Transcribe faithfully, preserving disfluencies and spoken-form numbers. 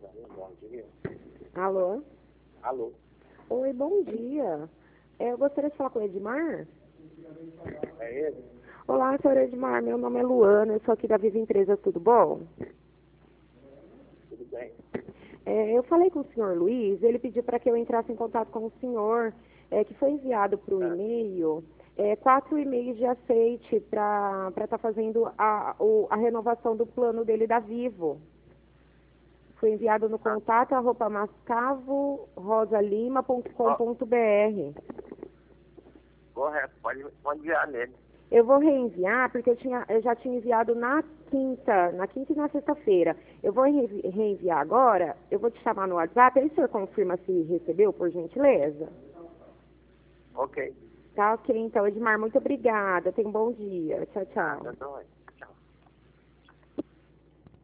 Bom dia. Alô? Alô? Oi, bom dia. É, eu gostaria de falar com o Edmar. É ele? Olá, senhor Edmar. Meu nome é Luana, eu sou aqui da Viva Empresa, tudo bom? Tudo bem? É, eu falei com o senhor Luiz, ele pediu para que eu entrasse em contato com o senhor, é, que foi enviado para o É. e-mail, é, quatro e-mails de aceite para estar fazendo a, o- a renovação do plano dele da Vivo. Foi enviado no Ah, contato arroba mascavo rosa lima ponto com ó, ponto br. correto, pode, pode enviar nele. Eu vou reenviar, porque eu, tinha, eu já tinha enviado na quinta, na quinta e na sexta-feira. Eu vou reenvi- reenviar agora, eu vou te chamar no WhatsApp, aí o senhor confirma se recebeu, por gentileza? Ok. Tá ok, então, Edmar, muito obrigada. Tenha um bom dia. Tchau, Nada, tchau. dois.